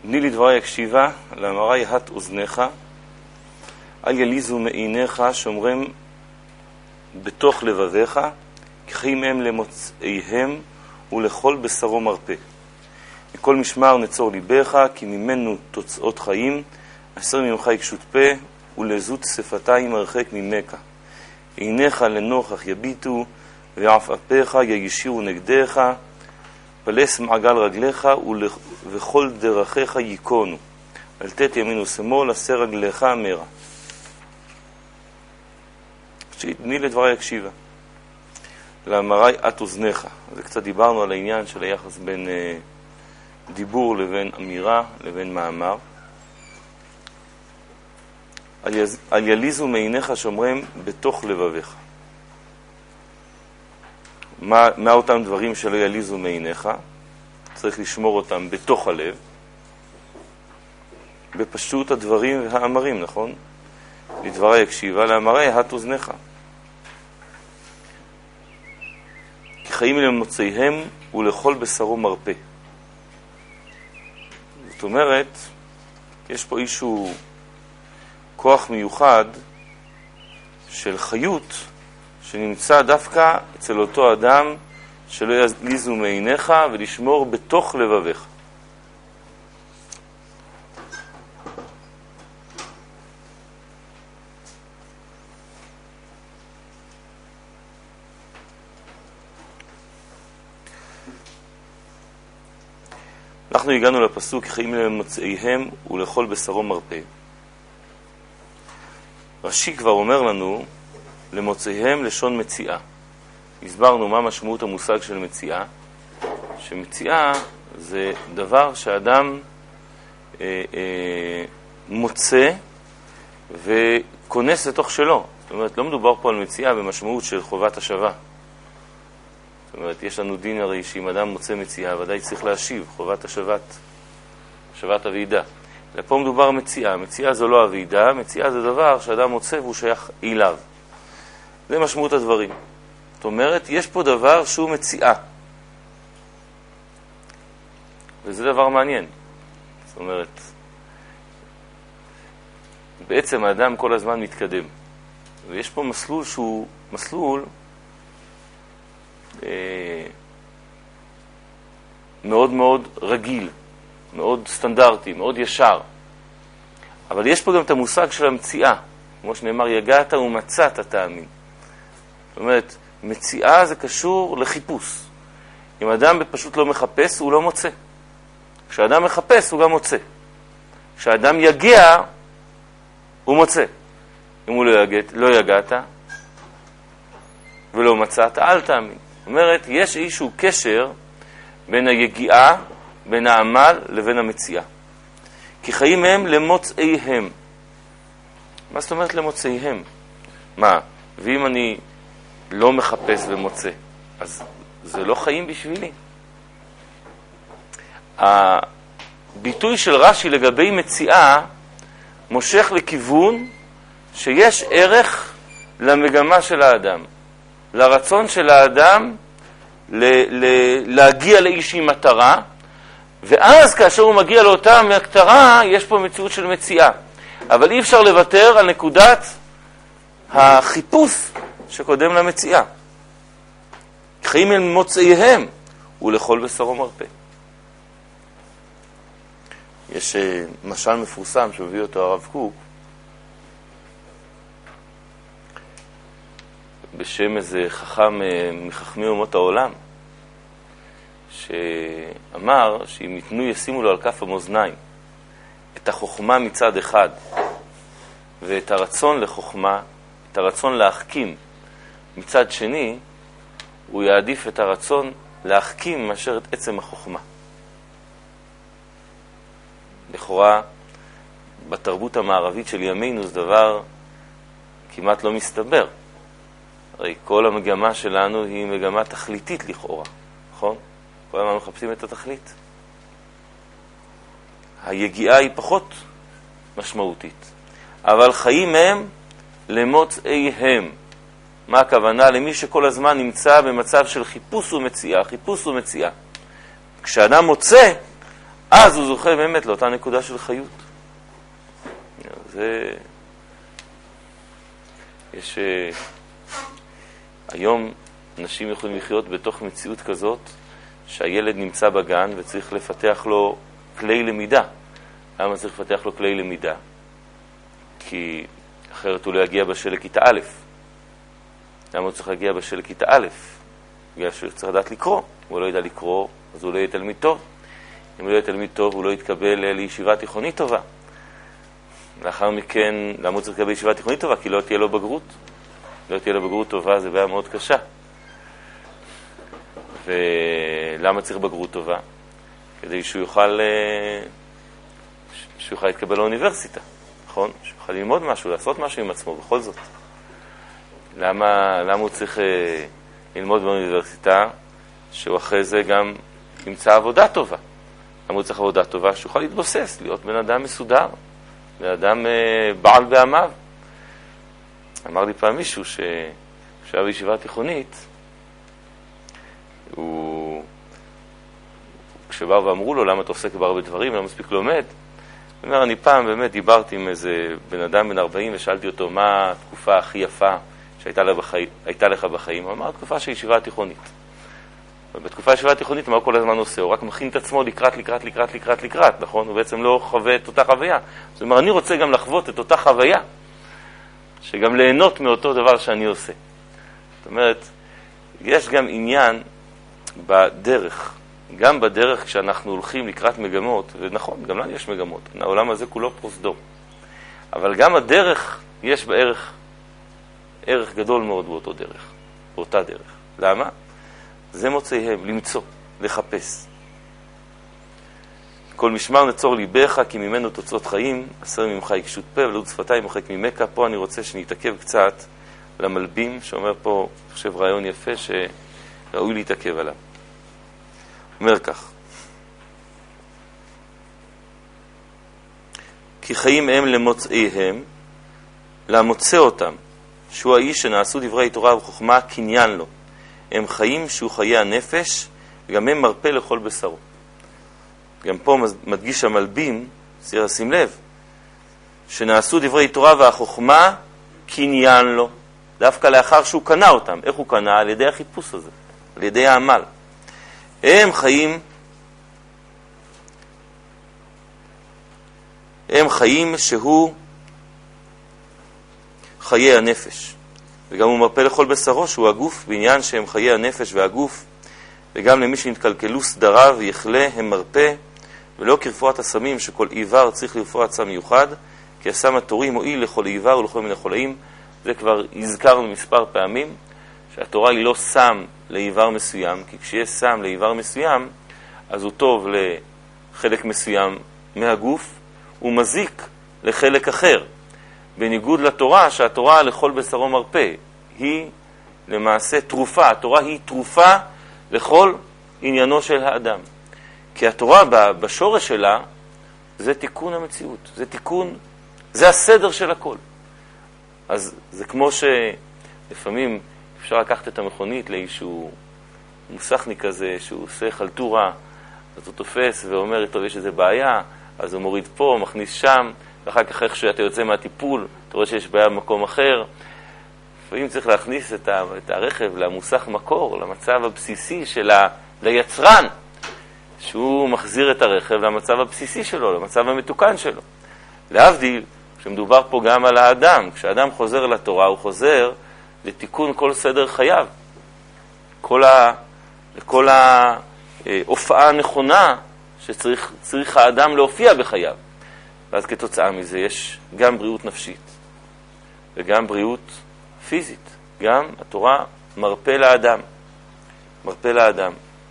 תני לדברי הקשיבה, לאמרי הט אוזניך, אל יליזו מעיניך שומרם בתוך לבביך, כי חיים הם למוצאיהם ולכל בשרו מרפא. מכל משמר נצור ליבך, כי ממנו תוצאות חיים, אסר ממך יקשות פה, ולזות שפתיים הרחק ממך. עיניך לנוכח יביטו, ועפעפיך ישירו נגדך, פלס מעגל רגליך, וכל דרכיך ייכונו. אל תת ימין ושמאל, עשה רגליך אמרה. תני לדברי הקשיבה. לאמרי את אוזניך. אז קצת דיברנו על העניין של היחס בין דיבור לבין אמירה לבין מאמר. על יליזו מעיניך שומרם בתוך לבביך. מה אותם דברים שלא יליזו מעיניך? צריך לשמור אותם בתוך הלב. בפשוט הדברים והאמרים, נכון? לדברי הקשיבה, לאמרי הט אוזניך. כי חיים למוצאיהם ולכל בשרו מרפא. זאת אומרת, יש פה איזשהו כוח מיוחד של חיות שנמצא דווקא אצל אותו אדם שלא יליזו מעיניך ולשמור בתוך לבביך. אנחנו הגענו לפסוק חיים למוצאיהם ולכל בשרו מרפא. רש"י כבר אומר לנו למוצאיהם לשון מציאה. הסברנו מה משמעות המושג של מציאה, שמציאה זה דבר שאדם מוצא וכונס לתוך שלו. זאת אומרת, לא מדובר פה על מציאה במשמעות של חובת השבה. זאת אומרת, יש לנו דין הרי שאם אדם מוצא מציאה, ודאי צריך להשיב, חובת השבת הוועידה. לפה מדובר מציאה. מציאה זו לא הוועידה, מציאה זה דבר שאדם מוצא והוא שייך אליו. זה משמעות הדברים. זאת אומרת, יש פה דבר שהוא מציאה. וזה דבר מעניין. זאת אומרת, בעצם האדם כל הזמן מתקדם. ויש פה מסלול שהוא מסלול מאוד מאוד רגיל, מאוד סטנדרטי, מאוד ישר. אבל יש פה גם את המושג של המציאה. כמו שנאמר, יגעת ומצאת תאמין. זאת אומרת, מציאה זה קשור לחיפוש. אם אדם פשוט לא מחפש, הוא לא מוצא. כשאדם מחפש, הוא גם מוצא. כשאדם יגיע, הוא מוצא. אם הוא לא יגעת ולא מצאת, אל תאמין. זאת אומרת, יש איזשהו קשר בין היגיעה, בין העמל לבין המציאה. כי חיים הם למוצאיהם. מה זאת אומרת למוצאיהם? מה? ואם אני לא מחפש ומוצא, אז זה לא חיים בשבילי. הביטוי של רש"י לגבי מציאה מושך לכיוון שיש ערך למגמה של האדם, לרצון של האדם להגיע לאיזושהי מטרה, ואז כאשר הוא מגיע לאותה מטרה יש פה מציאות של מציאה. אבל אי אפשר לוותר על נקודת החיפוש שקודם למציאה. חיים אל מוצאיהם ולכל בשרו מרפא. יש משל מפורסם שהביא אותו הרב קוק בשם איזה חכם מחכמי אומות העולם, שאמר שאם ישימו לו על כף המאזניים את החוכמה מצד אחד ואת הרצון לחוכמה, את הרצון להחכים מצד שני, הוא יעדיף את הרצון להחכים מאשר את עצם החוכמה. לכאורה, בתרבות המערבית של ימינו זה דבר כמעט לא מסתבר. הרי כל המגמה שלנו היא מגמה תכליתית לכאורה, נכון? כל הזמן מחפשים את התכלית. היגיעה היא פחות משמעותית. אבל חיים הם למוצאיהם. מה הכוונה? למי שכל הזמן נמצא במצב של חיפוש ומציאה, חיפוש ומציאה. כשאדם מוצא, אז הוא זוכה באמת לאותה נקודה של חיות. יש היום אנשים יכולים לחיות בתוך מציאות כזאת שהילד נמצא בגן וצריך לפתח לו כלי למידה. למה צריך לפתח לו כלי למידה? כי אחרת הוא לא יגיע בשל לכיתה א'. למה הוא צריך להגיע בשל לכיתה א'? בגלל שהוא צריך לדעת לקרוא. הוא לא ידע לקרוא, אז הוא לא יהיה תלמיד טוב. אם הוא לא יהיה תלמיד טוב, הוא לא יתקבל לישיבה תיכונית טובה. לאחר מכן, למה הוא צריך לקבל לישיבה תיכונית טובה? כי לא תהיה לו בגרות. לא תהיה לו בגרות טובה, זה בעיה מאוד קשה. ולמה צריך בגרות טובה? כדי שהוא יוכל להתקבל לאוניברסיטה, נכון? שהוא יוכל ללמוד משהו, לעשות משהו עם עצמו, בכל זאת. למה הוא צריך ללמוד באוניברסיטה, שהוא אחרי זה גם ימצא עבודה טובה? למה הוא צריך עבודה טובה? שהוא יוכל להתבוסס, להיות בן אדם מסודר, בן אדם בעל בעמיו. אמר לי פעם מישהו שהיה בישיבה תיכונית, כשבאו ואמרו לו למה אתה עוסק בהרבה דברים, למה מספיק לומד, הוא אומר, אני פעם באמת דיברתי עם איזה בן אדם בן 40 ושאלתי אותו מה התקופה הכי יפה שהייתה לך בחיים. הוא אמר, התקופה של ישיבה תיכונית. ובתקופה של ישיבה תיכונית, מה הוא כל הזמן עושה? הוא רק מכין את עצמו לקראת, נכון? הוא בעצם לא חווה את אותה חוויה. זאת אומרת, אני רוצה גם לחוות את אותה חוויה, שגם ליהנות מאותו דבר שאני עושה. זאת אומרת, יש גם עניין בדרך. גם בדרך כשאנחנו הולכים לקראת מגמות, ונכון, גם לנו יש מגמות, העולם הזה כולו פרוזדור. אבל גם הדרך, יש בערך ערך גדול מאוד באותה דרך. למה? זה מוצאיהם, למצוא, לחפש. כל משמר נצור ליבך, כי ממנו תוצאות חיים, אסר ממך יקשות פה, ולעוד שפתיים מוחק ממך. פה אני רוצה שנתעכב קצת למלבים, שאומר פה, אני חושב, רעיון יפה שראוי להתעכב עליו. אומר כך, כי חיים הם למוצאיהם, למוצא אותם, שהוא האיש שנעשו דברי תורה וחוכמה קניין לו. הם חיים שהוא חיי הנפש, וגם הם מרפא לכל בשרו. גם פה מדגיש המלבים, צריך לשים לב, שנעשו דברי תורה והחוכמה קניין לו, דווקא לאחר שהוא קנה אותם. איך הוא קנה? על ידי החיפוש הזה, על ידי העמל. הם חיים שהוא חיי הנפש, וגם הוא מרפא לכל בשרו שהוא הגוף, בעניין שהם חיי הנפש והגוף, וגם למי שנתקלקלו סדריו יחלה הם מרפא, ולא כרפואת הסמים שכל איבר צריך לרפואת סם מיוחד, כי הסם התורי מועיל לכל איבר ולכל מיני חולאים. זה כבר הזכרנו מספר פעמים, שהתורה היא לא סם לאיבר מסוים, כי כשיש סם לאיבר מסוים, אז הוא טוב לחלק מסוים מהגוף, הוא מזיק לחלק אחר. בניגוד לתורה, שהתורה לכל בשרו מרפא, היא למעשה תרופה. התורה היא תרופה לכל עניינו של האדם. כי התורה בשורש שלה זה תיקון המציאות, זה תיקון, זה הסדר של הכל. אז זה כמו שלפעמים אפשר לקחת את המכונית לאיזשהו מוסכניק כזה שהוא עושה חלטורה, אז הוא תופס ואומר, טוב, יש איזה בעיה, אז הוא מוריד פה, מכניס שם, ואחר כך איך שאתה יוצא מהטיפול, אתה רואה שיש בעיה במקום אחר. לפעמים צריך להכניס את הרכב למוסך מקור, למצב הבסיסי של ליצרן, שהוא מחזיר את הרכב למצב הבסיסי שלו, למצב המתוקן שלו. להבדיל, כשמדובר פה גם על האדם, כשאדם חוזר לתורה, הוא חוזר לתיקון כל סדר חייו. כל ההופעה הנכונה שצריך האדם להופיע בחייו. ואז כתוצאה מזה יש גם בריאות נפשית וגם בריאות פיזית. גם התורה מרפא לאדם. מרפא לאדם.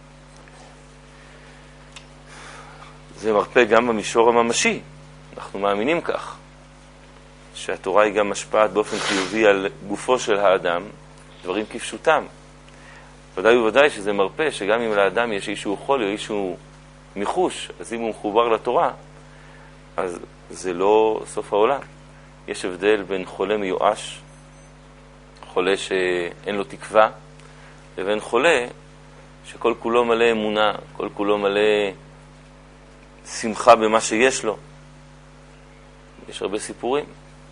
זה מרפא גם במישור הממשי. אנחנו מאמינים כך, שהתורה היא גם משפעת באופן חיובי על גופו של האדם, דברים כפשוטם. ודאי וודאי שזה מרפא, שגם אם לאדם יש איזשהו חולי או איזשהו מיחוש, אז אם הוא מחובר לתורה, אז זה לא סוף העולם. יש הבדל בין חולה מיואש, חולה שאין לו תקווה, לבין חולה שכל כולו מלא אמונה, כל כולו מלא שמחה במה שיש לו. יש הרבה סיפורים.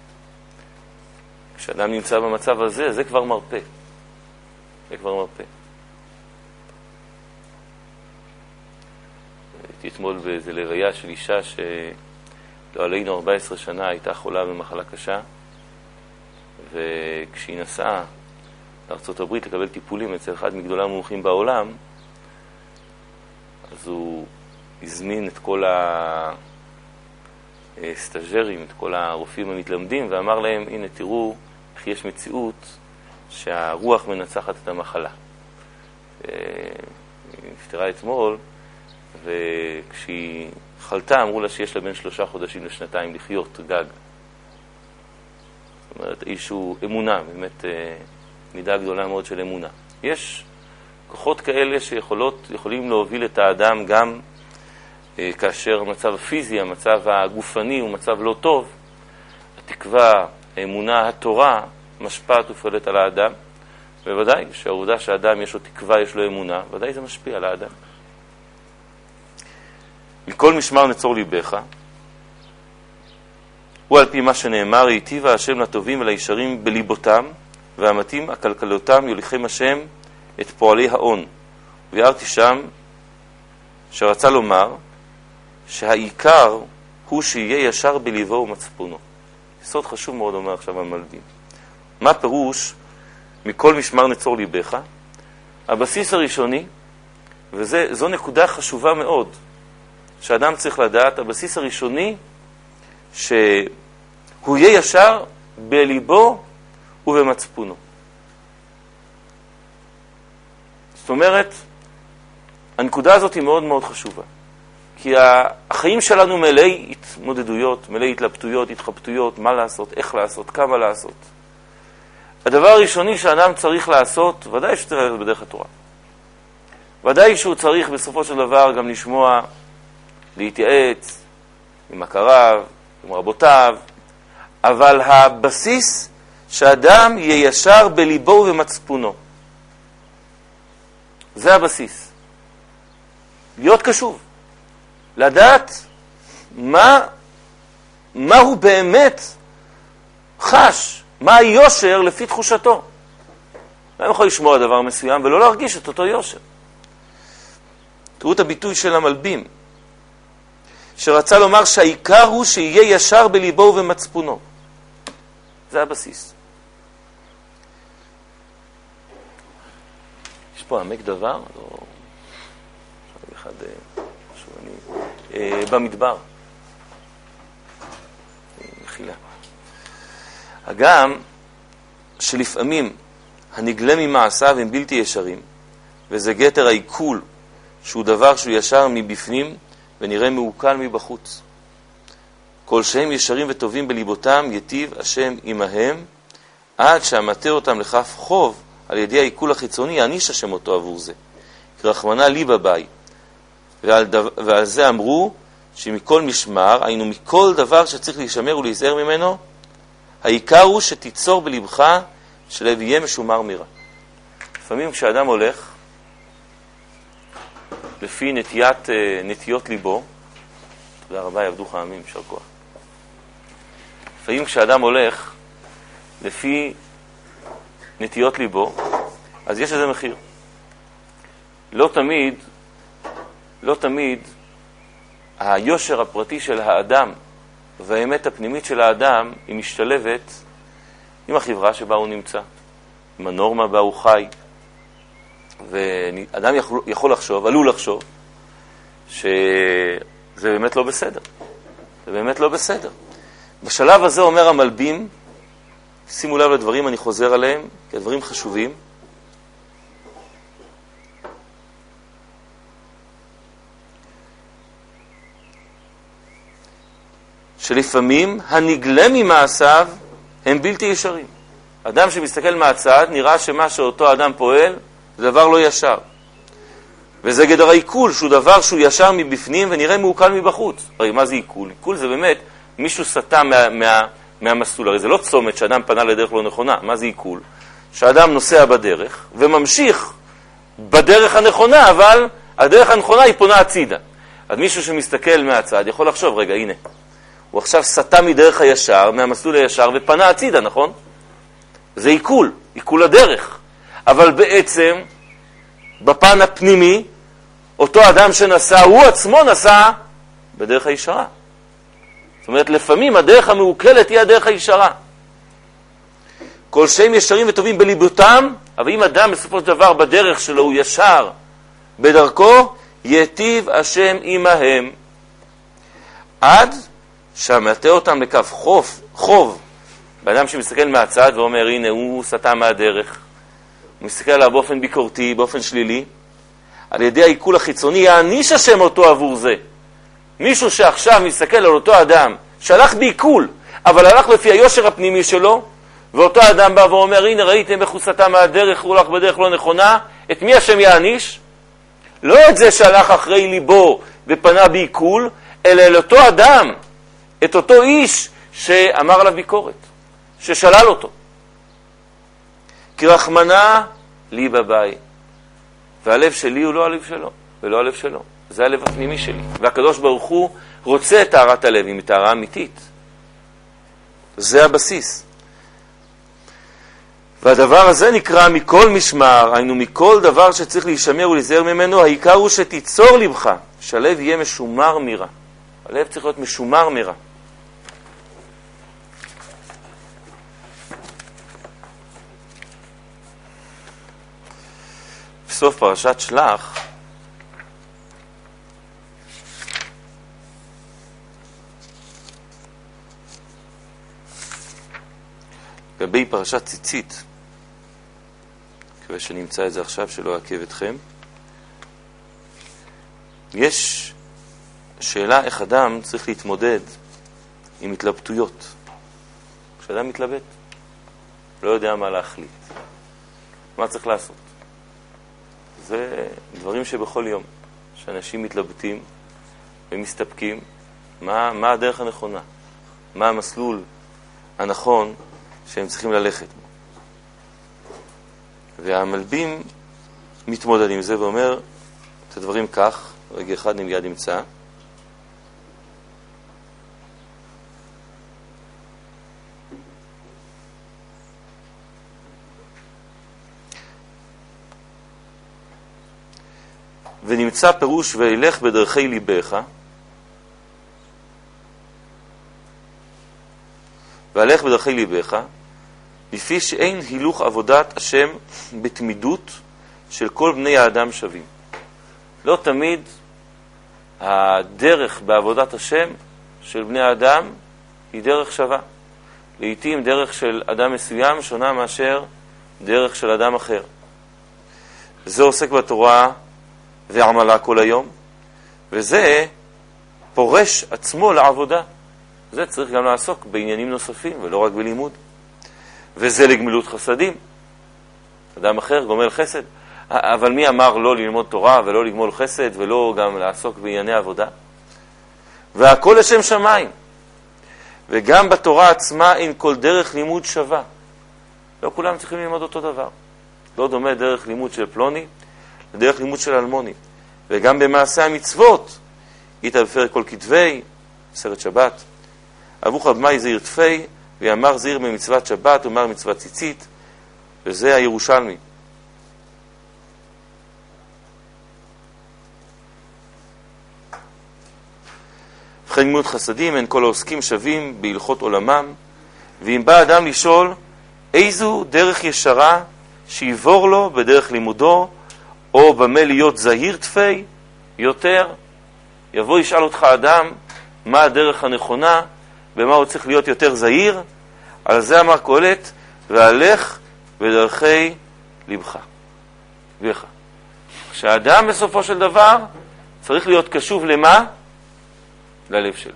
כשאדם נמצא במצב הזה, זה כבר מרפא. זה כבר מרפא. הייתי אתמול באיזה לוויה של אישה שלא עלינו 14 שנה הייתה חולה במחלה קשה, וכשהיא נסעה לארצות הברית לקבל טיפולים אצל אחד מגדולי המומחים בעולם, אז הוא הזמין את כל הסטאז'רים, את כל הרופאים המתלמדים, ואמר להם, הנה תראו איך יש מציאות שהרוח מנצחת את המחלה. היא נפטרה אתמול, וכשהיא חלתה אמרו לה שיש לה בין 3 חודשים לשנתיים לחיות גג. זאת אומרת, איזשהו אמונה, באמת מידה גדולה מאוד של אמונה. יש כוחות כאלה שיכולים להוביל את האדם גם כאשר המצב הפיזי, המצב הגופני הוא מצב לא טוב. התקווה, האמונה, התורה משפעת ופועלת על האדם. בוודאי שהעובדה שהאדם יש לו תקווה, יש לו אמונה, ודאי זה משפיע על האדם. מכל משמר נצור ליבך, הוא על פי מה שנאמר, היטיב השם לטובים ולישרים בליבותם, והמתים הכלכלותם יוליכם השם את פועלי ההון. וירתי שם שרצה לומר שהעיקר הוא שיהיה ישר בליבו ומצפונו. יסוד חשוב מאוד אומר עכשיו המלבים. מה פירוש מכל משמר נצור ליבך? הבסיס הראשוני, וזו נקודה חשובה מאוד, שאדם צריך לדעת, הבסיס הראשוני, שהוא יהיה ישר בליבו ובמצפונו. זאת אומרת, הנקודה הזאת היא מאוד מאוד חשובה. כי החיים שלנו מלאי התמודדויות, מלאי התלבטויות, התחבטויות, מה לעשות, איך לעשות, כמה לעשות. הדבר הראשוני שאדם צריך לעשות, ודאי שצריך ללכת בדרך התורה. ודאי שהוא צריך בסופו של דבר גם לשמוע, להתייעץ עם הכריו, עם רבותיו, אבל הבסיס שאדם יהיה ישר בליבו ובמצפונו. זה הבסיס. להיות קשוב. לדעת מה הוא באמת חש, מה היושר לפי תחושתו. לא יכול לשמוע דבר מסוים ולא להרגיש את אותו יושר. תראו את הביטוי של המלבים, שרצה לומר שהעיקר הוא שיהיה ישר בליבו ובמצפונו. זה הבסיס. יש פה עמק דבר? לא... אחד... במדבר. מחילה. הגם שלפעמים הנגלה ממעשיו הם בלתי ישרים, וזה גתר העיכול, שהוא דבר שהוא ישר מבפנים ונראה מעוקל מבחוץ. כל שהם ישרים וטובים בליבותם יטיב השם עמהם, עד שהמטה אותם לכף חוב על ידי העיכול החיצוני, יעניש השם אותו עבור זה. כרחמנא ליבא באי. ועל זה אמרו שמכל משמר, היינו מכל דבר שצריך להישמר ולהיזהר ממנו, העיקר הוא שתיצור בלבך שלב יהיה משומר מרע. לפעמים כשאדם הולך לפי נטיות ליבו, תודה רבה, יעבדוך העמים, יישר כוח. לפעמים כשאדם הולך לפי נטיות ליבו, אז יש לזה מחיר. לא תמיד היושר הפרטי של האדם והאמת הפנימית של האדם היא משתלבת עם החברה שבה הוא נמצא, עם הנורמה בה הוא חי. ואדם יכול לחשוב, עלול לחשוב, שזה באמת לא בסדר. זה באמת לא בסדר. בשלב הזה אומר המלבים, שימו לב לדברים, אני חוזר עליהם, כי הדברים חשובים. שלפעמים הנגלה ממעשיו הם בלתי ישרים. אדם שמסתכל מהצד נראה שמה שאותו אדם פועל זה דבר לא ישר. וזה גדר העיכול, שהוא דבר שהוא ישר מבפנים ונראה מעוקל מבחוץ. הרי מה זה עיכול? עיכול זה באמת מישהו סטה מהמסלול. הרי זה לא צומת שאדם פנה לדרך לא נכונה. מה זה עיכול? שאדם נוסע בדרך וממשיך בדרך הנכונה, אבל הדרך הנכונה היא פונה הצידה. אז מישהו שמסתכל מהצד יכול לחשוב, רגע, הנה, הוא עכשיו סטה מדרך הישר, מהמסלול הישר, ופנה הצידה, נכון? זה עיכול הדרך. אבל בעצם, בפן הפנימי, אותו אדם שנסע, הוא עצמו נסע בדרך הישרה. זאת אומרת, לפעמים הדרך המעוקלת היא הדרך הישרה. כל שהם ישרים וטובים בליבותם, אבל אם אדם בסופו של דבר בדרך שלו הוא ישר בדרכו, יטיב השם עמהם. עד שמטה אותם לקו חוב. באדם שמסתכל מהצד ואומר, הנה, הוא סטה מהדרך. הוא מסתכל עליו באופן ביקורתי, באופן שלילי. על ידי העיכול החיצוני, יעניש השם אותו עבור זה. מישהו שעכשיו מסתכל על אותו אדם, שהלך בעיכול, אבל הלך לפי היושר הפנימי שלו, ואותו אדם בא ואומר, הנה, ראיתם איך הוא סטה מהדרך, הוא הולך בדרך לא נכונה, את מי השם יעניש? לא את זה שהלך אחרי ליבו ופנה בעיכול, אלא אל אותו אדם, את אותו איש שאמר עליו ביקורת, ששלל אותו. כי רחמנה לי בבית, והלב שלי הוא לא הלב שלו, ולא הלב שלו. זה הלב הפנימי שלי. והקדוש ברוך הוא רוצה את טהרת הלב, היא טהרה אמיתית. זה הבסיס. והדבר הזה נקרא מכל משמר, היינו מכל דבר שצריך להישמר ולהיזהר ממנו, העיקר הוא שתיצור לבך, שהלב יהיה משומר מרע. הלב צריך להיות משומר מרע. בסוף פרשת שלח, לגבי פרשת ציצית, כדי שנמצא את זה עכשיו שלא אעכב אתכם, יש שאלה איך אדם צריך להתמודד עם התלבטויות. כשאדם מתלבט, לא יודע מה להחליט. מה צריך לעשות? זה דברים שבכל יום, שאנשים מתלבטים ומסתפקים, מה הדרך הנכונה? מה המסלול הנכון שהם צריכים ללכת בו? והמלבים מתמודד עם זה ואומר את הדברים כך, רגע אחד מיד נמצא. ונמצא פירוש וילך בדרכי ליבך, והלך בדרכי ליבך, לפי שאין הילוך עבודת השם בתמידות של כל בני האדם שווים. לא תמיד הדרך בעבודת השם של בני האדם היא דרך שווה. לעתים דרך של אדם מסוים שונה מאשר דרך של אדם אחר. זה עוסק בתורה ועמלה כל היום, וזה פורש עצמו לעבודה. זה צריך גם לעסוק בעניינים נוספים ולא רק בלימוד. וזה לגמילות חסדים. אדם אחר גומל חסד. אבל מי אמר לא ללמוד תורה ולא לגמול חסד ולא גם לעסוק בענייני עבודה? והכל לשם שמיים. וגם בתורה עצמה אין כל דרך לימוד שווה. לא כולם צריכים ללמוד אותו דבר. לא דומה דרך לימוד של פלוני לדרך לימוד של אלמוני. וגם במעשה המצוות, איתה בפרק כל כתבי, סרט שבת, אבוך אבמי זעיר תפי, ויאמר זעיר במצוות שבת, ומר מצוות ציצית, וזה הירושלמי. ובכן גמילות חסדים, הן כל העוסקים שווים בהלכות עולמם, ואם בא אדם לשאול, איזו דרך ישרה שיבור לו בדרך לימודו, או במה להיות זהיר תפי יותר, יבוא ישאל אותך אדם מה הדרך הנכונה, במה הוא צריך להיות יותר זהיר. על זה אמר קהלת, והלך בדרכי לבך. כשאדם בסופו של דבר צריך להיות קשוב למה? ללב שלו.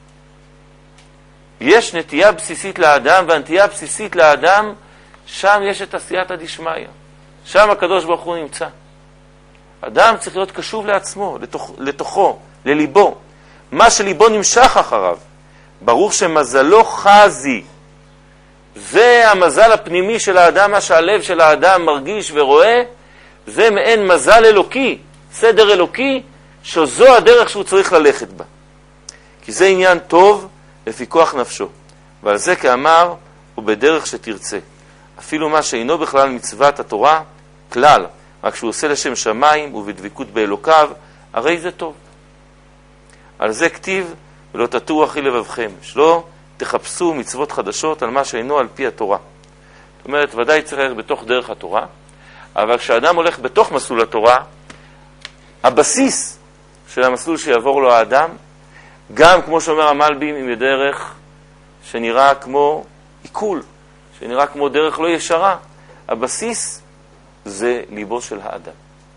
יש נטייה בסיסית לאדם, והנטייה הבסיסית לאדם, שם יש את עשייתא דשמיא. שם הקדוש ברוך הוא נמצא. אדם צריך להיות קשוב לעצמו, לתוכו, לליבו. מה שליבו נמשך אחריו. ברור שמזלו חזי. זה המזל הפנימי של האדם, מה שהלב של האדם מרגיש ורואה. זה מעין מזל אלוקי, סדר אלוקי, שזו הדרך שהוא צריך ללכת בה. כי זה עניין טוב לפי כוח נפשו. ועל זה כאמר, ובדרך שתרצה. אפילו מה שאינו בכלל מצוות התורה, כלל, רק שהוא עושה לשם שמיים ובדבקות באלוקיו, הרי זה טוב. על זה כתיב, ולא תטעו אחי לבבכם, שלא תחפשו מצוות חדשות על מה שאינו על פי התורה. זאת אומרת, ודאי צריך ללכת בתוך דרך התורה, אבל כשאדם הולך בתוך מסלול התורה, הבסיס של המסלול שיעבור לו האדם, גם כמו שאומר המלבים, עם דרך שנראה כמו עיכול, שנראה כמו דרך לא ישרה, הבסיס זה ליבו של האדם.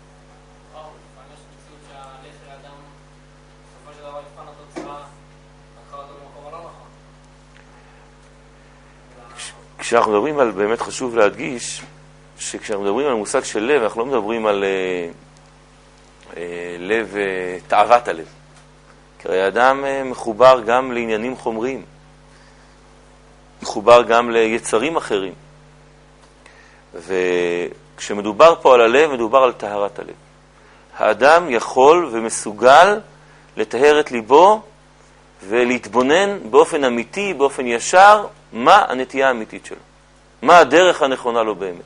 כשאנחנו מדברים על, באמת חשוב להדגיש, שכשאנחנו מדברים על מושג של לב, אנחנו לא מדברים על לב, תאוות הלב. כי הרי האדם מחובר גם לעניינים חומריים, מחובר גם ליצרים אחרים. וכשמדובר פה על הלב, מדובר על טהרת הלב. האדם יכול ומסוגל לטהר את ליבו ולהתבונן באופן אמיתי, באופן ישר, מה הנטייה האמיתית שלו, מה הדרך הנכונה לו באמת.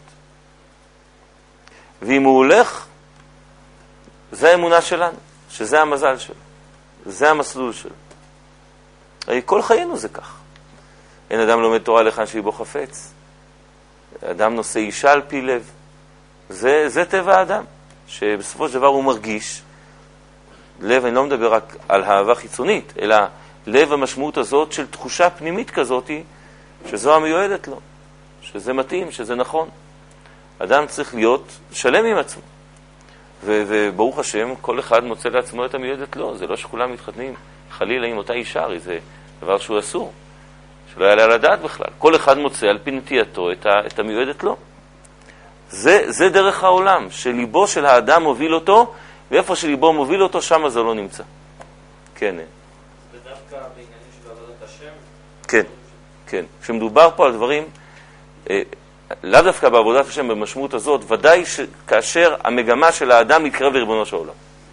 ואם הוא הולך, זה האמונה שלנו, שזה המזל שלו, זה המסלול שלו. הרי כל חיינו זה כך. אין אדם לומד תורה לכאן שיבו חפץ. אדם נושא אישה על פי לב. זה טבע האדם, שבסופו של דבר הוא מרגיש. לב, אני לא מדבר רק על אהבה חיצונית, אלא לב המשמעות הזאת של תחושה פנימית כזאת, שזו המיועדת לו, שזה מתאים, שזה נכון. אדם צריך להיות שלם עם עצמו. וברוך השם, כל אחד מוצא לעצמו את המיועדת לו. זה לא שכולם מתחתנים חלילה עם אותה אישה, הרי זה דבר שהוא אסור, שלא יעלה על הדעת בכלל. כל אחד מוצא על פי נטייתו את המיועדת לו. זה דרך העולם, שליבו של האדם מוביל אותו, ואיפה שליבו מוביל אותו, שם זה לא נמצא. כן. זה דווקא בעניינים של עבודת השם? כן, כן. כשמדובר פה על דברים, לאו דווקא בעבודת השם במשמעות הזאת, ודאי שכאשר המגמה של האדם מתקרב לריבונו של עולם.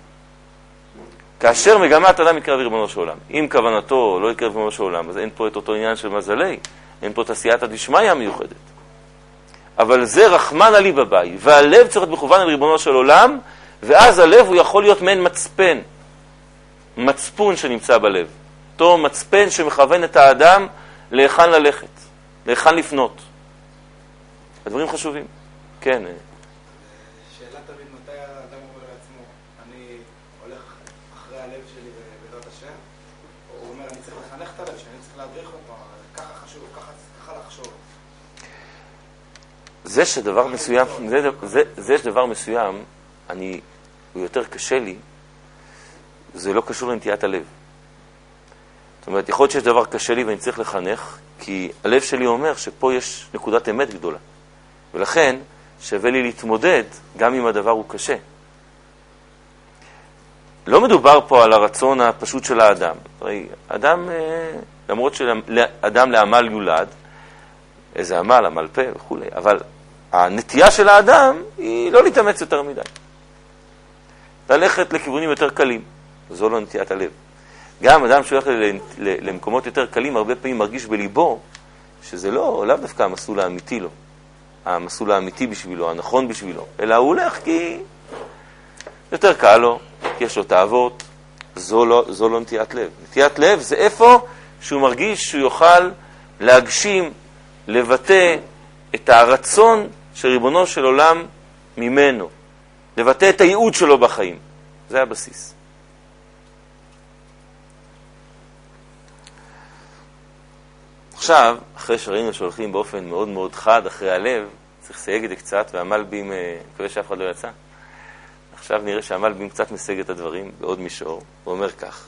כאשר מגמת האדם מתקרב לריבונו של עולם. אם כוונתו לא יקרב לריבונו של עולם, אז אין פה את אותו עניין של מזלי, אין פה את עשיית הדשמיא המיוחדת. אבל זה רחמן עלי בבית, והלב צריך להיות מכוון על ריבונו של עולם, ואז הלב הוא יכול להיות מעין מצפן, מצפון שנמצא בלב. אותו מצפן שמכוון את האדם להיכן ללכת, להיכן לפנות. הדברים חשובים. כן. שאלה תמיד, מתי האדם אומר לעצמו, אני הולך אחרי הלב שלי בעזרת השם, או הוא אומר, אני צריך לחנך את הלב, שאני צריך להדריך אותו, ככה חשוב, ככה לחשוב. זה שדבר מסוים, זה שדבר מסוים, הוא יותר קשה לי, זה לא קשור לנטיית הלב. זאת אומרת, יכול להיות שיש דבר קשה לי ואני צריך לחנך, כי הלב שלי אומר שפה יש נקודת אמת גדולה. ולכן שווה לי להתמודד גם אם הדבר הוא קשה. לא מדובר פה על הרצון הפשוט של האדם. אדם, למרות שאדם לעמל יולד, איזה עמל, עמל פה וכו', אבל הנטייה של האדם היא לא להתאמץ יותר מדי. ללכת לכיוונים יותר קלים. זו לא נטיית הלב. גם אדם שהולך למקומות יותר קלים, הרבה פעמים מרגיש בליבו שזה לאו דווקא המסלול האמיתי לו. המסלול האמיתי בשבילו, הנכון בשבילו, אלא הוא הולך כי יותר קל לו, כי יש לו תאוות. זו לא נטיית לב. נטיית לב זה איפה שהוא מרגיש שהוא יוכל להגשים, לבטא את הרצון של ריבונו של עולם ממנו, לבטא את הייעוד שלו בחיים. זה הבסיס. עכשיו, אחרי שראינו שהולכים באופן מאוד מאוד חד אחרי הלב, צריך לסייג את זה קצת, והמלבים, מקווה שאף אחד לא יצא. עכשיו נראה שהמלבים קצת מסייג את הדברים בעוד מישור, הוא אומר כך.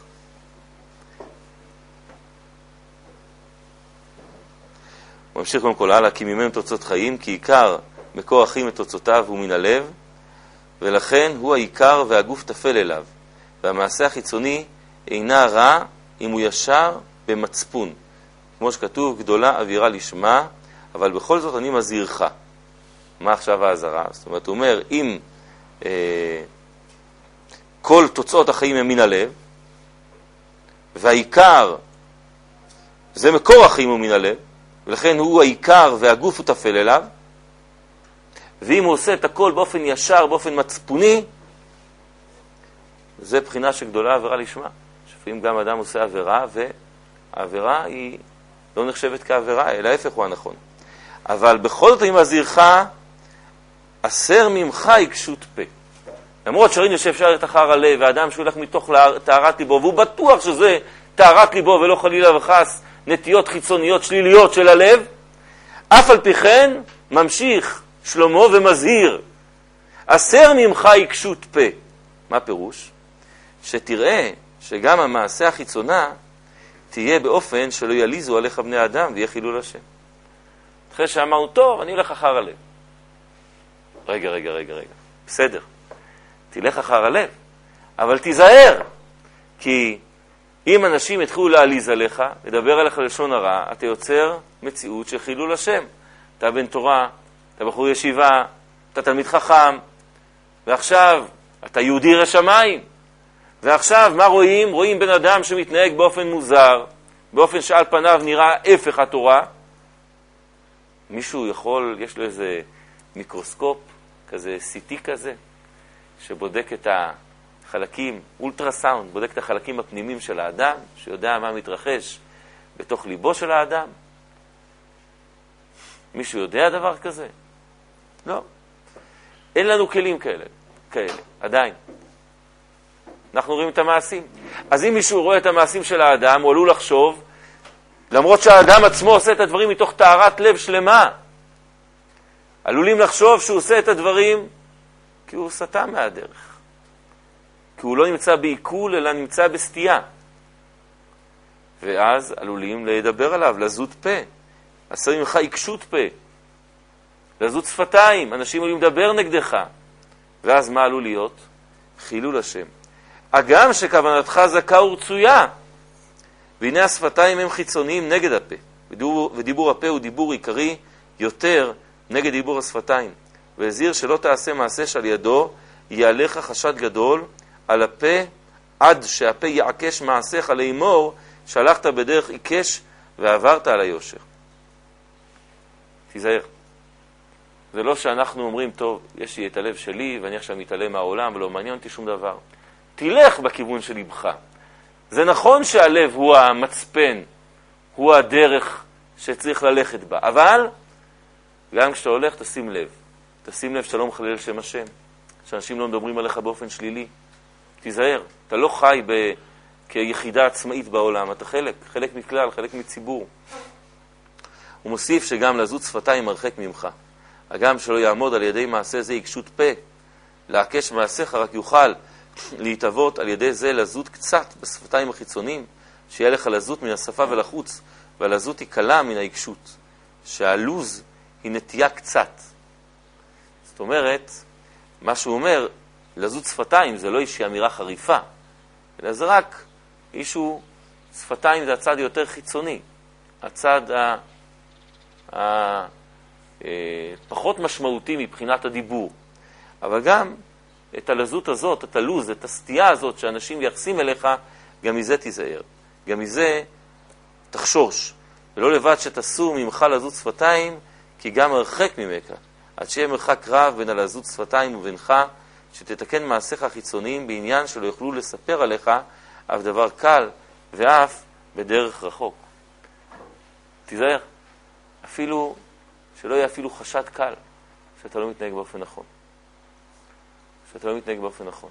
הוא ממשיך קודם כל הלאה, כי ממנו תוצאות חיים, כי עיקר מקור החיים את תוצאותיו הוא מן הלב, ולכן הוא העיקר והגוף תפל אליו, והמעשה החיצוני אינה רע אם הוא ישר במצפון. כמו שכתוב, גדולה אווירה לשמה, אבל בכל זאת אני מזהירך. מה עכשיו ההזהרה? זאת אומרת, הוא אומר, אם כל תוצאות החיים הם מן הלב, והעיקר, זה מקור החיים הוא מן הלב, ולכן הוא העיקר והגוף הוא תפל אליו, ואם הוא עושה את הכל באופן ישר, באופן מצפוני, זה בחינה שגדולה עבירה לשמה. לפעמים גם אדם עושה עבירה, והעבירה היא לא נחשבת כעבירה, אלא ההפך הוא הנכון. אבל בכל זאת אני מזהירך, אסר ממך עיקשות פה. למרות שראינו שאפשר ללכת אחר הלב, והאדם שהולך מתוך טהרת ליבו, והוא בטוח שזה טהרת ליבו ולא חלילה וחס נטיות חיצוניות שליליות של הלב, אף על פי כן ממשיך שלמה ומזהיר, אסר ממך עיקשות פה. מה פירוש? שתראה שגם המעשה החיצונה תהיה באופן שלא יליזו עליך בני אדם ויהיה חילול השם. אחרי שאמרנו, טוב, אני הולך אחר הלב. רגע. בסדר. תלך אחר הלב, אבל תיזהר, כי אם אנשים יתחילו להעליז עליך, לדבר עליך לשון הרע, אתה יוצר מציאות של חילול השם. אתה בן תורה, אתה בחור ישיבה, אתה תלמיד חכם, ועכשיו אתה יהודי ירא שמיים. ועכשיו מה רואים? רואים בן אדם שמתנהג באופן מוזר, באופן שעל פניו נראה הפך התורה. מישהו יכול, יש לו איזה מיקרוסקופ, כזה CT כזה, שבודק את החלקים, אולטרסאונד, בודק את החלקים הפנימיים של האדם, שיודע מה מתרחש בתוך ליבו של האדם. מישהו יודע דבר כזה? לא. אין לנו כלים כאלה, עדיין. אנחנו רואים את המעשים. אז אם מישהו רואה את המעשים של האדם, הוא עלול לחשוב, למרות שהאדם עצמו עושה את הדברים מתוך טהרת לב שלמה, עלולים לחשוב שהוא עושה את הדברים כי הוא סטה מהדרך. כי הוא לא נמצא בעיכול, אלא נמצא בסטייה. ואז עלולים לדבר עליו, לזות פה. אסר ממך עיקשות פה. לזות שפתיים. אנשים עלולים לדבר נגדך. ואז מה עלול להיות? חילול השם. אגם שכוונתך זכה ורצויה. והנה השפתיים הם חיצוניים נגד הפה. ודיבור הפה הוא דיבור עיקרי יותר נגד דיבור השפתיים. והזהיר שלא תעשה מעשה שעל ידו יהיה עליך חשד גדול על הפה, עד שהפה יעקש מעשיך לאמור שהלכת בדרך עיקש ועברת על היושר. תיזהר. זה לא שאנחנו אומרים, טוב, יש לי את הלב שלי ואני עכשיו מתעלם מהעולם ולא מעניין אותי שום דבר. תלך בכיוון של לבך. זה נכון שהלב הוא המצפן, הוא הדרך שצריך ללכת בה, אבל גם כשאתה הולך תשים לב. תשים לב שאתה לא מחלל שם השם, שאנשים לא מדברים עליך באופן שלילי. תיזהר, אתה לא חי כיחידה עצמאית בעולם, אתה חלק מכלל, חלק מציבור. הוא מוסיף שגם לזות שפתיים מרחק ממך. הגם שלא יעמוד על ידי מעשה זה עיקשות פה, לעקש מעשיך רק יוכל להתאבות על ידי זה לזות קצת בשפתיים החיצוניים, שיהיה לך לזות מן השפה ולחוץ, והלזות היא קלה מן העיקשות, שהלוז היא נטייה קצת. זאת אומרת, מה שהוא אומר, לזות שפתיים זה לא איזושהי אמירה חריפה, אלא זה רק איזשהו, שפתיים זה הצד יותר חיצוני, הצד פחות משמעותי מבחינת הדיבור. אבל גם את הלזות הזאת, את הלוז, את הסטייה הזאת שאנשים יחסים אליך, גם מזה תיזהר. גם מזה תחשוש. ולא לבד שתסור ממך לזות שפתיים, כי גם הרחק ממך. עד שיהיה מרחק רב בין הלזות שפתיים ובינך, שתתקן מעשיך החיצוניים בעניין שלא יוכלו לספר עליך אף דבר קל ואף בדרך רחוק. תיזהר. אפילו שלא יהיה אפילו חשד קל שאתה לא מתנהג באופן נכון. שאתה לא מתנהג באופן נכון.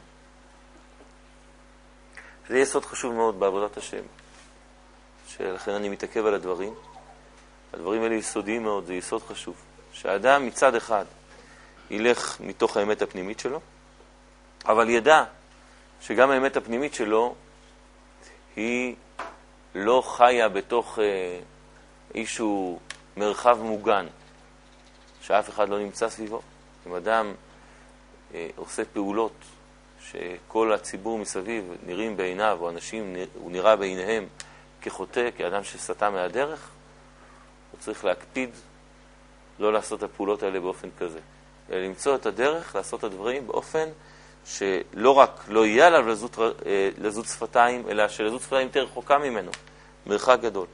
זה יסוד חשוב מאוד בעבודת השם. שלכן אני מתעכב על הדברים. הדברים האלה יסודיים מאוד, זה יסוד חשוב. שהאדם מצד אחד ילך מתוך האמת הפנימית שלו, אבל ידע שגם האמת הפנימית שלו היא לא חיה בתוך איזשהו מרחב מוגן, שאף אחד לא נמצא סביבו. אם אדם עושה פעולות שכל הציבור מסביב נראים בעיניו, או אנשים הוא נראה בעיניהם כחוטא, כאדם שסטה מהדרך, הוא צריך להקפיד לא לעשות את הפעולות האלה באופן כזה, אלא למצוא את הדרך לעשות את הדברים באופן שלא רק לא יהיה עליו לזות שפתיים, אלא שלזות שפתיים יותר רחוקה ממנו, מרחק גדול.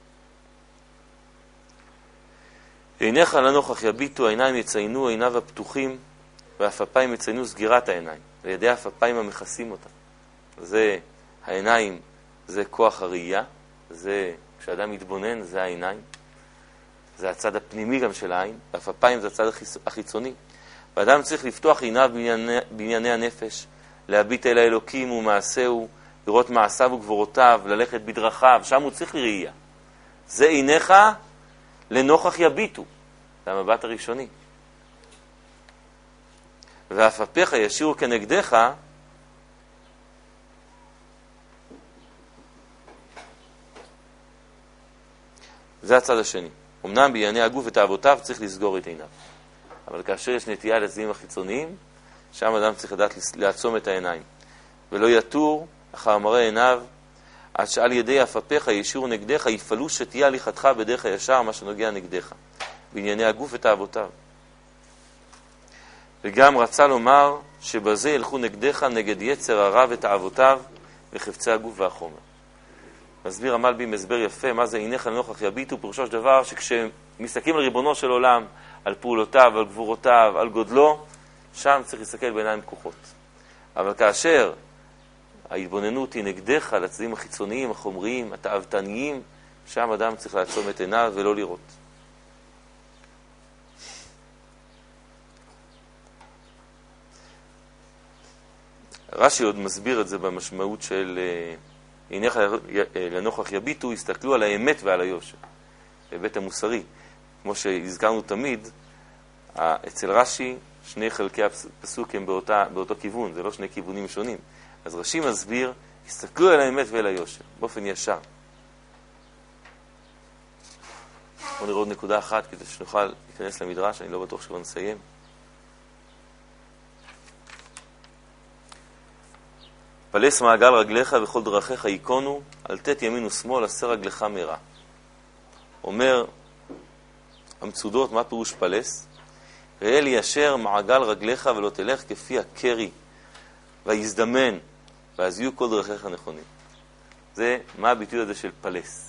עיניך לנוכח יביטו, העיניים יציינו, עיניו הפתוחים, והאפפיים יציינו סגירת העיניים, על ידי האפפיים המכסים אותם. זה העיניים, זה כוח הראייה, זה כשאדם מתבונן, זה העיניים, זה הצד הפנימי גם של העין, האפפיים זה הצד החיצוני. ואדם צריך לפתוח עיניו בענייני הנפש, להביט אל האלוקים ומעשהו, לראות מעשיו וגבורותיו, ללכת בדרכיו, שם הוא צריך לראייה. זה עיניך לנוכח יביטו, זה המבט הראשוני. ואפפיך ישירו כנגדך, זה הצד השני. אמנם בענייני הגוף ותאוותיו צריך לסגור את עיניו. אבל כאשר יש נטייה לצדדים החיצוניים, שם אדם צריך לדעת לעצום את העיניים. ולא יתור אחר מראה עיניו, עד שעל ידי אפפיך ישירו נגדך, יפעלו שתהיה הליכתך בדרך הישר, מה שנוגע נגדך, בענייני הגוף ותאוותיו. וגם רצה לומר שבזה ילכו נגדך נגד יצר הרע ותאוותיו וחפצי הגוף והחומר. מסביר המלבים הסבר יפה, מה זה עיניך לנוכח יביטו, פירושו של דבר שכשמסתכלים על ריבונו של עולם, על פעולותיו, על גבורותיו, על גודלו, שם צריך להסתכל בעיניים פקוחות. אבל כאשר ההתבוננות היא נגדך, לצדדים החיצוניים, החומריים, התאוותניים, שם אדם צריך לעצום את עיניו ולא לראות. רש"י עוד מסביר את זה במשמעות של עיניך לנוכח יביטו, הסתכלו על האמת ועל היושר, בהיבט המוסרי. כמו שהזכרנו תמיד, אצל רש"י שני חלקי הפסוק הם באותו כיוון, זה לא שני כיוונים שונים. אז רש"י מסביר, הסתכלו על האמת ועל היושר, באופן ישר. בואו נראה עוד נקודה אחת כדי שנוכל להיכנס למדרש, אני לא בטוח שכבר נסיים. פלס מעגל רגליך וכל דרכיך ייכונו, אל תת ימין ושמאל, עשה רגליך מרע. אומר המצודות, מה פירוש פלס? ראה ליישר מעגל רגליך ולא תלך כפי הקרי, ויזדמן, ואז יהיו כל דרכיך נכונים. זה מה הביטוי הזה של פלס.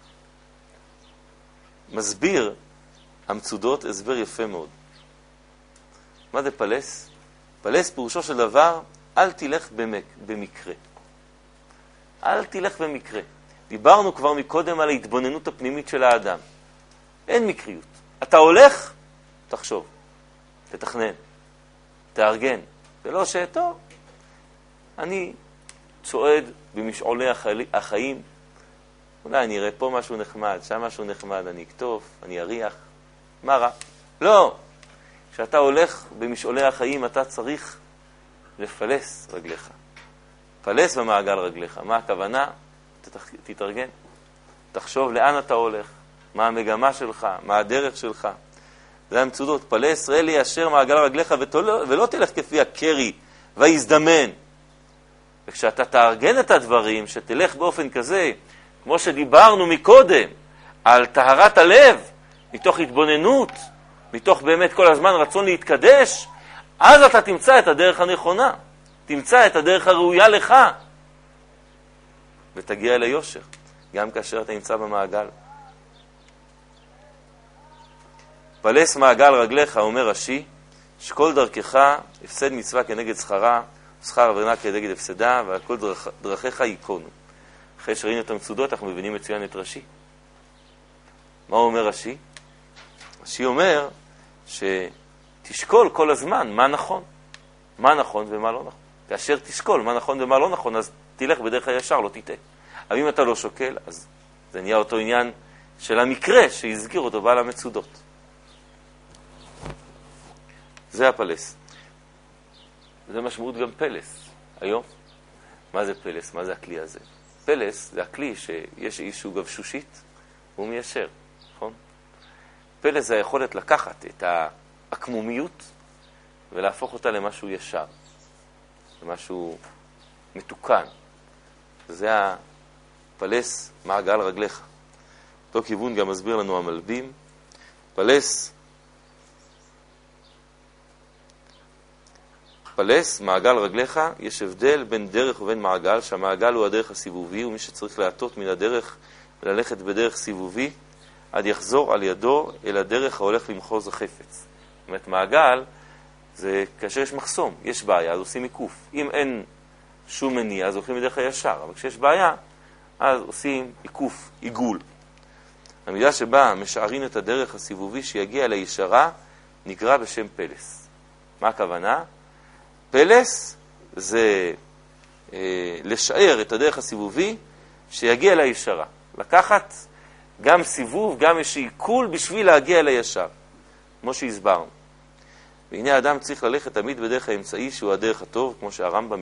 מסביר המצודות הסבר יפה מאוד. מה זה פלס? פלס פירושו של דבר, אל תלך במקרה. אל תלך במקרה. דיברנו כבר מקודם על ההתבוננות הפנימית של האדם. אין מקריות. אתה הולך, תחשוב, תתכנן, תארגן. זה לא שטוב. אני צועד במשעולי החיים. אולי אני אראה פה משהו נחמד, שם משהו נחמד, אני אכתוב, אני אריח. מה רע? לא. כשאתה הולך במשעולי החיים, אתה צריך לפלס רגליך. פלס במעגל רגליך. מה הכוונה? תתארגן. תחשוב לאן אתה הולך, מה המגמה שלך, מה הדרך שלך. זה המצודות. פלס, ראה ליישר מעגל רגליך ולא תלך כפי הקרי ויזדמן. וכשאתה תארגן את הדברים, שתלך באופן כזה, כמו שדיברנו מקודם, על טהרת הלב, מתוך התבוננות, מתוך באמת כל הזמן רצון להתקדש, אז אתה תמצא את הדרך הנכונה, תמצא את הדרך הראויה לך, ותגיע ליושר, גם כאשר אתה נמצא במעגל. פלס מעגל רגליך, אומר רש"י, שכל דרכך הפסד מצווה כנגד שכרה, שכר עבירה כנגד הפסדה, ועל כל דרכיך ייכונו. אחרי שראינו את המצודות, אנחנו מבינים מצוין את רש"י. מה אומר רש"י? רש"י אומר שתשקול כל הזמן מה נכון. מה נכון ומה לא נכון. כאשר תשקול מה נכון ומה לא נכון, אז תלך בדרך הישר, לא תטעה. אבל אם אתה לא שוקל, אז זה נהיה אותו עניין של המקרה שהזכיר אותו בעל המצודות. זה הפלס. זה משמעות גם פלס. היום, מה זה פלס? מה זה הכלי הזה? פלס זה הכלי שיש איזשהו גבשושית, והוא מיישר, נכון? פלס זה היכולת לקחת את העקמומיות ולהפוך אותה למשהו ישר, למשהו מתוקן. זה הפלס מעגל רגליך. אותו כיוון גם מסביר לנו המלבים. פלס פלס, מעגל רגליך, יש הבדל בין דרך ובין מעגל, שהמעגל הוא הדרך הסיבובי, ומי שצריך להטות מן הדרך ללכת בדרך סיבובי, עד יחזור על ידו אל הדרך ההולך למחוז החפץ. זאת אומרת, מעגל זה כאשר יש מחסום, יש בעיה, אז עושים עיקוף. אם אין שום מניע, אז הולכים בדרך הישר, אבל כשיש בעיה, אז עושים עיקוף, עיגול. המילה שבה משערים את הדרך הסיבובי שיגיע לישרה, נקרא בשם פלס. מה הכוונה? פלס זה לשער את הדרך הסיבובי שיגיע לישרה. לקחת גם סיבוב, גם יש עיכול בשביל להגיע לישר, כמו שהסברנו. והנה האדם צריך ללכת תמיד בדרך האמצעי שהוא הדרך הטוב, כמו שהרמב"ם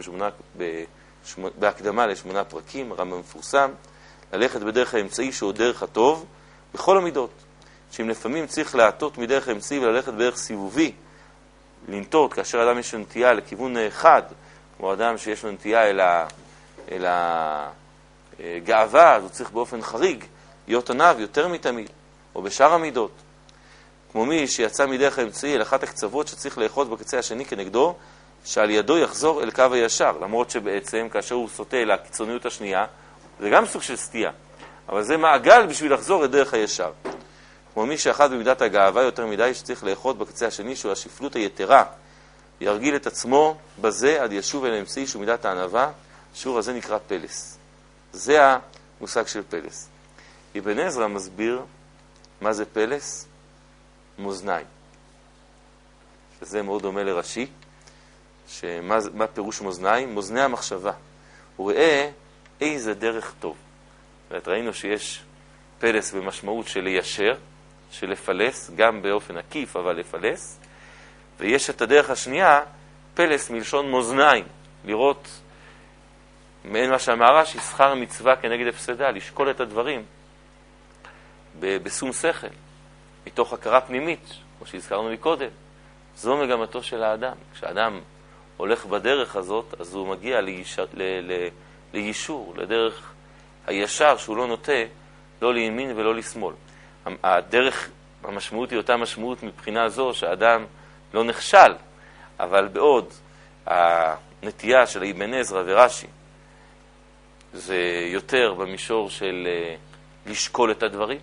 בהקדמה ל8 פרקים, הרמב"ם מפורסם, ללכת בדרך האמצעי שהוא דרך הטוב בכל המידות. שאם לפעמים צריך להטות מדרך האמצעי וללכת בדרך סיבובי, לנטות כאשר אדם יש נטייה לכיוון אחד, כמו אדם שיש לו נטייה אל הגאווה, אז הוא צריך באופן חריג להיות עניו יותר מתמיד, או בשאר המידות. כמו מי שיצא מדרך האמצעי אל אחת הקצוות שצריך לאחוז בקצה השני כנגדו, שעל ידו יחזור אל קו הישר, למרות שבעצם כאשר הוא סוטה אל הקיצוניות השנייה, זה גם סוג של סטייה, אבל זה מעגל בשביל לחזור לדרך הישר. כמו מי שאחד במידת הגאווה יותר מדי שצריך לאחוז בקצה השני, שהוא השפלות היתרה, ירגיל את עצמו בזה עד ישוב אל האמצעי שהוא מידת הענווה, שיעור הזה נקרא פלס. זה המושג של פלס. אבן עזרא מסביר מה זה פלס? מאזניים. שזה מאוד דומה לרש"י, מה פירוש מאזניים? מאזני המחשבה. הוא ראה איזה דרך טוב. ראינו שיש פלס במשמעות של ליישר, של לפלס, גם באופן עקיף, אבל לפלס. ויש את הדרך השנייה, פלס מלשון מאזניים, לראות מעין מה שהמהר"ש שכר מצווה כנגד הפסדה, לשקול את הדברים בשום שכל, מתוך הכרה פנימית, כמו שהזכרנו מקודם. זו מגמתו של האדם. כשאדם הולך בדרך הזאת, אז הוא מגיע לישור, לדרך הישר, שהוא לא נוטה, לא לימין ולא לשמאל. הדרך, המשמעות היא אותה משמעות מבחינה זו שהאדם לא נכשל, אבל בעוד הנטייה של אבן עזרא ורש"י זה יותר במישור של לשקול את הדברים.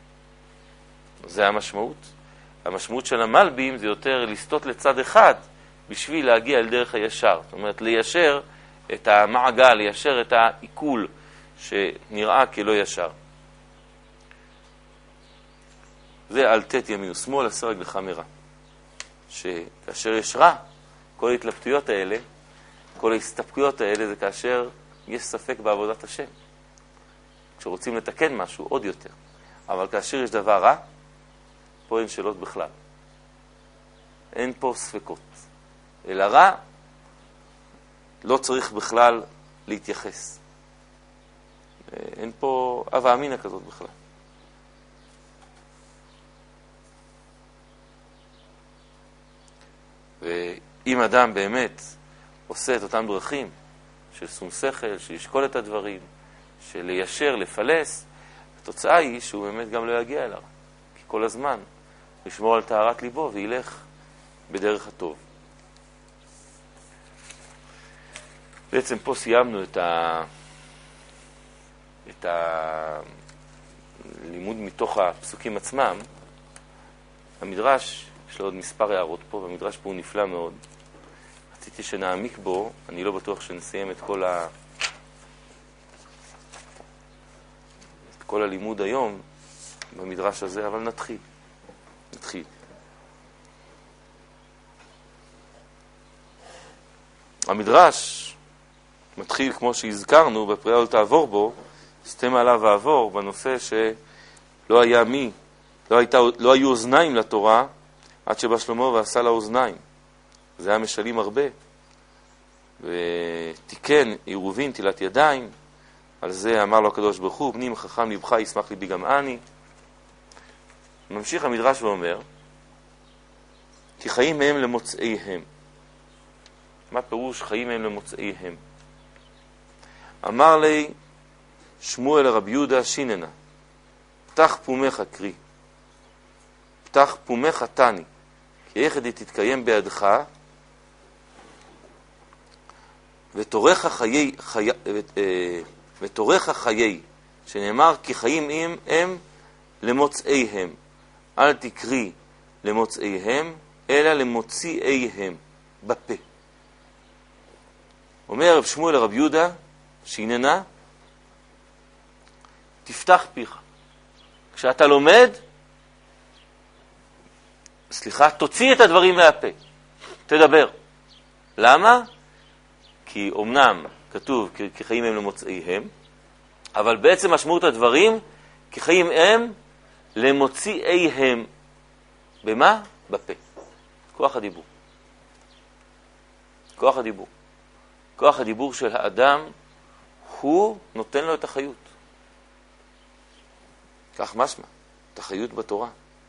זה המשמעות. המשמעות של המלבים זה יותר לסטות לצד אחד בשביל להגיע אל דרך הישר. זאת אומרת, ליישר את המעגל, ליישר את העיכול שנראה כלא ישר. זה אל תת ימין ושמאל, עשה רגלך מרע. שכאשר יש רע, כל ההתלבטויות האלה, כל ההסתפקויות האלה, זה כאשר יש ספק בעבודת השם. כשרוצים לתקן משהו, עוד יותר. אבל כאשר יש דבר רע, פה אין שאלות בכלל. אין פה ספקות. אלא רע, לא צריך בכלל להתייחס. אין פה אהבה אמינה כזאת בכלל. ואם אדם באמת עושה את אותם דרכים של שום שכל, שישקול את הדברים, של ליישר, לפלס, התוצאה היא שהוא באמת גם לא יגיע אליו. כי כל הזמן הוא ישמור על טהרת ליבו וילך בדרך הטוב. בעצם פה סיימנו את הלימוד מתוך הפסוקים עצמם. המדרש, יש לו עוד מספר הערות פה, והמדרש פה הוא נפלא מאוד. רציתי שנעמיק בו, אני לא בטוח שנסיים את כל הלימוד היום במדרש הזה, אבל נתחיל. המדרש מתחיל, כמו שהזכרנו, בפריה אל תעבור בו, סתם עליו ועבור, בנושא שלא היה לא היו אוזניים לתורה, עד שבא שלמה ועשה לה אוזניים. זה היה משלים הרבה. ותיקן עירובין תילת ידיים, על זה אמר לו הקדוש ברוך הוא, בני מחכם לבך ישמח ליבי גם אני. ממשיך המדרש ואומר, כי חיים מהם למוצאיהם. מה פירוש חיים מהם למוצאיהם? אמר לי שמואל רבי יהודה שיננה, פתח פומך קרי, פתח פומך תני, כי יחד תתקיים בידך ותורך חיי, שנאמר כי חיים הם למוצאיהם. אל תקרי למוצאיהם, אלא למוציאיהם, בפה. אומר רב שמואל לרב יהודה, שיננה, תפתח פיך. כשאתה לומד, תוציא את הדברים מהפה. תדבר. למה? כי אומנם כתוב כי חיים הם למוצאיהם, אבל בעצם משמעות הדברים, כי חיים הם למוציאיהם. במה? בפה. כוח הדיבור. כוח הדיבור. כוח הדיבור של האדם, הוא נותן לו את החיות. כך משמע, את החיות בתורה.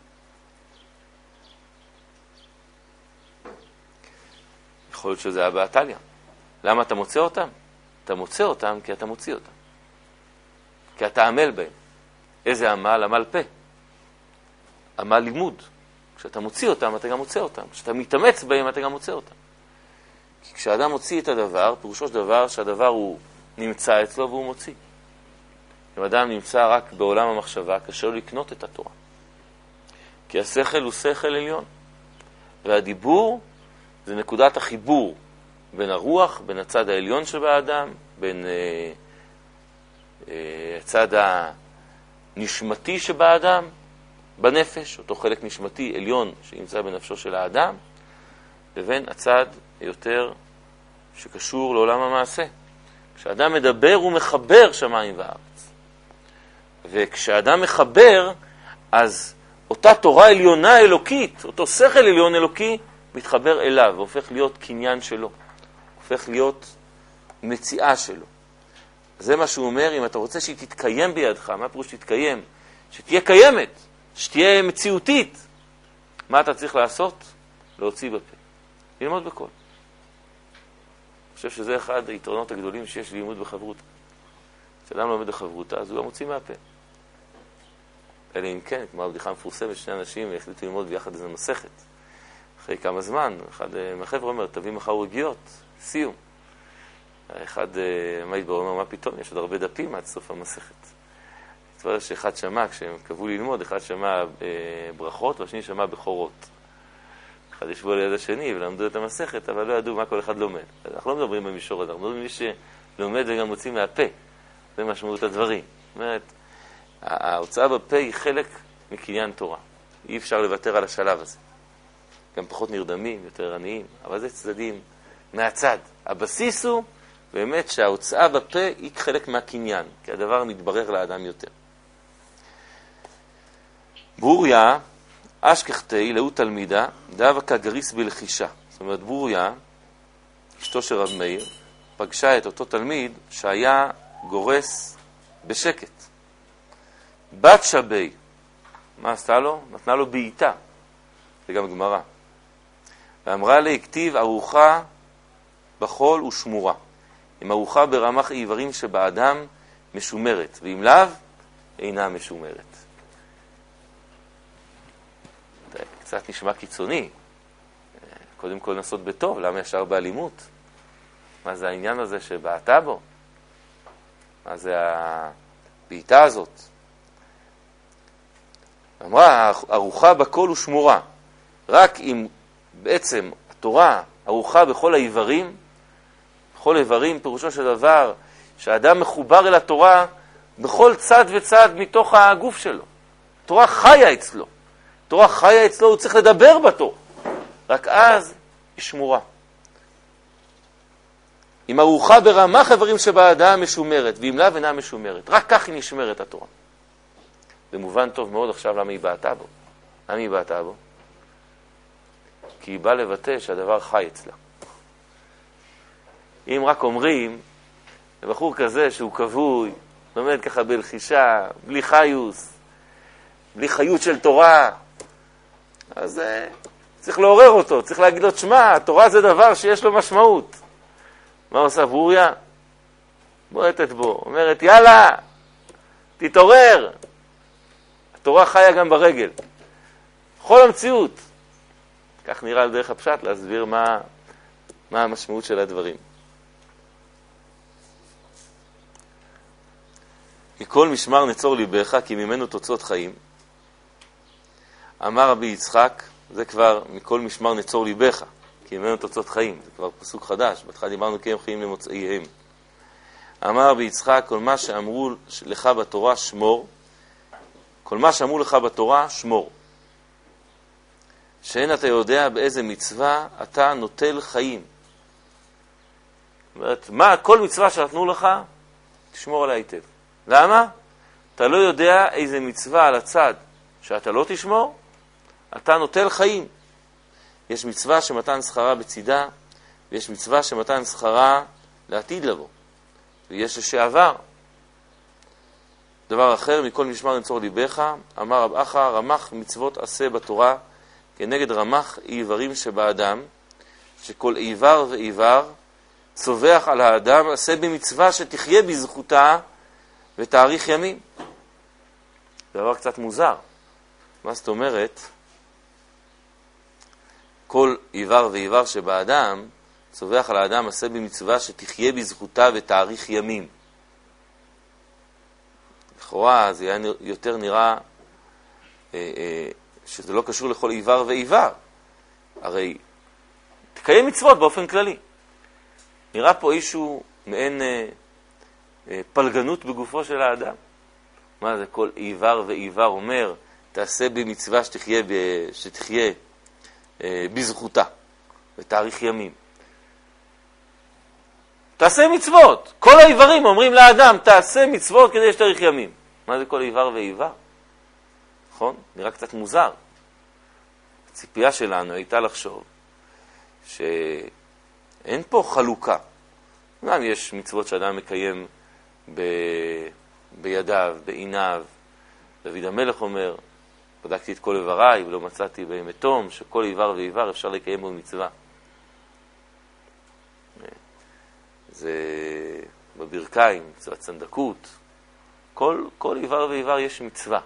יכול להיות שזה היה באתליה. למה אתה מוצא אותם? אתה מוצא אותם כי אתה מוציא אותם. כי אתה עמל בהם. איזה עמל? עמל פה. עמל לימוד. כשאתה מוציא אותם, אתה גם מוצא אותם. כשאתה מתאמץ בהם, אתה גם מוצא אותם. כי כשאדם מוציא את הדבר, פירושו של דבר שהדבר הוא נמצא אצלו והוא מוציא. אם אדם נמצא רק בעולם המחשבה, קשה לו לקנות את התורה. כי השכל הוא שכל עליון. והדיבור זה נקודת החיבור בין הרוח, בין הצד העליון שבאדם, בין הצד הנשמתי שבאדם, בנפש, אותו חלק נשמתי עליון שנמצא בנפשו של האדם, לבין הצד יותר שקשור לעולם המעשה. כשאדם מדבר הוא מחבר שמיים וארץ. וכשאדם מחבר, אז אותה תורה עליונה אלוקית, אותו שכל עליון אלוקי, מתחבר אליו והופך להיות קניין שלו. הופך להיות מציאה שלו. זה מה שהוא אומר, אם אתה רוצה שהיא תתקיים בידך, מה פירוש שתתקיים? שתהיה קיימת, שתהיה מציאותית. מה אתה צריך לעשות? להוציא בפה. ללמוד בכל. אני חושב שזה אחד היתרונות הגדולים שיש ללימוד בחברותה. כשאדם לומד בחברותה, אז הוא גם מוציא מהפה. אלא אם כן, כמו הבדיחה המפורסמת, שני אנשים החליטו ללמוד ביחד איזה מסכת. אחרי כמה זמן, אחד מהחבר'ה אומר, תביא מחר רגיעות, סיום. אחד עמד ואומר, מה פתאום? יש עוד הרבה דפים עד סוף המסכת. התברר שאחד שמע, כשהם קבעו ללמוד, אחד שמע ברכות והשני שמע בכורות. אחד ישבו על יד השני ולמדו את המסכת, אבל לא ידעו מה כל אחד לומד. אנחנו לא מדברים במישור הזה, אנחנו מדברים מי שלומד וגם מוציא מהפה. זה משמעות הדברים. זאת אומרת, ההוצאה בפה היא חלק מקניין תורה. אי אפשר לוותר על השלב הזה. גם פחות נרדמים, יותר עניים, אבל זה צדדים מהצד. הבסיס הוא באמת שההוצאה בפה היא חלק מהקניין, כי הדבר מתברר לאדם יותר. בוריה, אשכחתי, לאו תלמידה, דווקא גריס בלחישה. זאת אומרת, בוריה, אשתו של רב מאיר, פגשה את אותו תלמיד שהיה גורס בשקט. בת שבי, מה עשתה לו? נתנה לו בעיטה. זה גם גמרא. ואמרה לי, כתיב ארוחה בחול ושמורה. אם ארוחה ברמח העיברים שבאדם משומרת, ואם לאו, אינה משומרת. זה קצת נשמע קיצוני. קודם כל נסות בטוב, למה ישר באלימות? מה זה העניין הזה שבעטה בו? מה זה הבעיטה הזאת? אמרה, ארוחה בכל ושמורה. רק אם בעצם התורה ארוחה בכל העיברים, בכל איברים, פירושו של דבר, שהאדם מחובר אל התורה בכל צד וצד מתוך הגוף שלו. התורה חיה אצלו. התורה חיה אצלו, הוא צריך לדבר בתורה. רק אז היא שמורה. אם ארוחה ברמח איברים שבאדם משומרת, ואם לאו אינה משומרת. רק כך היא נשמרת התורה. זה מובן טוב מאוד עכשיו למה היא בעטה בו. למה היא בעטה בו? כי היא באה לבטא שהדבר חי אצלה. אם רק אומרים, לבחור כזה שהוא כבוי, לומד ככה בלחישה, בלי חיוס, בלי חיות של תורה, אז צריך לעורר אותו, צריך להגיד לו, תשמע, התורה זה דבר שיש לו משמעות. מה עושה בוריה? בועטת בו, אומרת, יאללה, תתעורר. התורה חיה גם ברגל. בכל המציאות. כך נראה על דרך הפשט להסביר מה המשמעות של הדברים. מכל משמר נצור ליבך, כי ממנו תוצאות חיים. אמר רבי יצחק, זה כבר מכל משמר נצור ליבך, כי ממנו תוצאות חיים. זה כבר פסוק חדש, בהתחלה דיברנו כי הם חיים למוצאיהם. אמר רבי יצחק, כל מה שאמרו לך בתורה שמור, כל מה שאמרו לך בתורה שמור. שאין אתה יודע באיזה מצווה אתה נוטל חיים. זאת אומרת, כל מצווה שנתנו לך, תשמור עליה היטב. למה? אתה לא יודע איזה מצווה על הצד שאתה לא תשמור, אתה נוטל חיים. יש מצווה שמתן שכרה בצידה, ויש מצווה שמתן שכרה לעתיד לבוא. ויש לשעבר. דבר אחר, מכל משמר נצור ליבך, אמר רב אחא, רמח מצוות עשה בתורה, כנגד רמח איברים שבאדם, שכל איבר ואיבר צובח על האדם, עשה במצווה שתחיה בזכותה ותאריך ימים. זה דבר קצת מוזר. מה זאת אומרת? כל איבר ואיבר שבאדם צובח על האדם, עשה במצווה שתחיה בזכותה ותאריך ימים. לכאורה זה היה יותר נראה שזה לא קשור לכל איבר ואיבר. הרי תקיים מצוות באופן כללי. נראה פה איזשהו מעין פלגנות בגופו של האדם. מה זה כל איבר ואיבר אומר? תעשה במצווה שתחיה בזכותה ותאריך ימים. תעשה מצוות. כל האיברים אומרים לאדם, תעשה מצוות כדי שתאריך ימים. מה זה כל איבר ואיבר? נכון? נראה קצת מוזר. הציפייה שלנו הייתה לחשוב שאין פה חלוקה. גם יש מצוות שאדם מקיים בידיו, בעיניו. דוד המלך אומר, בדקתי את כל איבריי ולא מצאתי בהם אתום, שכל איבר ואיבר אפשר לקיים בו מצווה. זה בברכיים, מצוות צדקות. כל איבר ואיבר יש מצווה.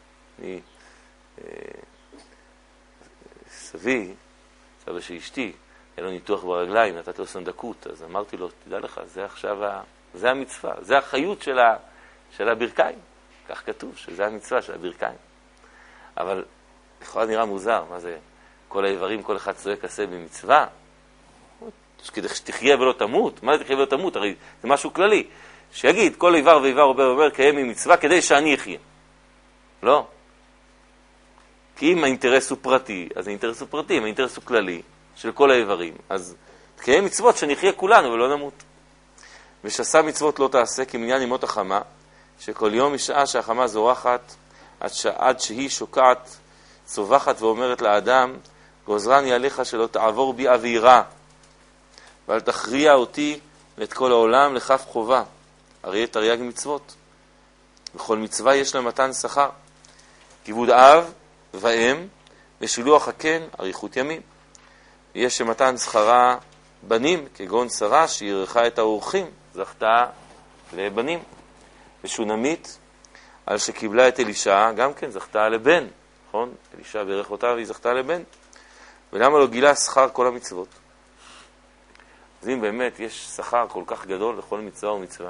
סבי, סבא של אשתי, היה לו ניתוח ברגליים, נתת לו סנדקות, אז אמרתי לו, תדע לך, זה עכשיו, זה המצווה, זה החיות של הברכיים. כך כתוב, שזה המצווה של הברכיים. אבל לכאורה נראה מוזר, מה זה? כל האיברים, כל אחד צועק עשה במצווה? כדי שתחיה ולא תמות? מה זה תחיה ולא תמות? הרי זה משהו כללי. שיגיד, כל איבר ואיבר אומר, קיים ממצווה כדי שאני אחיה. לא. כי אם האינטרס הוא פרטי, אז האינטרס הוא פרטי, אם האינטרס הוא כללי של כל האיברים, אז תקיים מצוות שנחיה כולנו ולא נמות. ושעשה מצוות לא תעשה כמניין ימות החמה, שכל יום משעה שהחמה זורחת, עד שהיא שוקעת, צובחת ואומרת לאדם, גוזרני עליך שלא תעבור בי אווירה, ואל תכריע אותי ואת כל העולם לכף חובה. הרי תרי"ג מצוות. בכל מצווה יש לה מתן שכר. כיבוד אב ואם ושילוח הקן, אריכות ימים. יש שמתן שכרה בנים, כגון שרה שירחה את האורחים, זכתה לבנים. ושונמית, על שקיבלה את אלישע, גם כן זכתה לבן, נכון? אלישע בירך אותה והיא זכתה לבן. ולמה לא גילה שכר כל המצוות? אז אם באמת יש שכר כל כך גדול לכל מצווה ומצווה,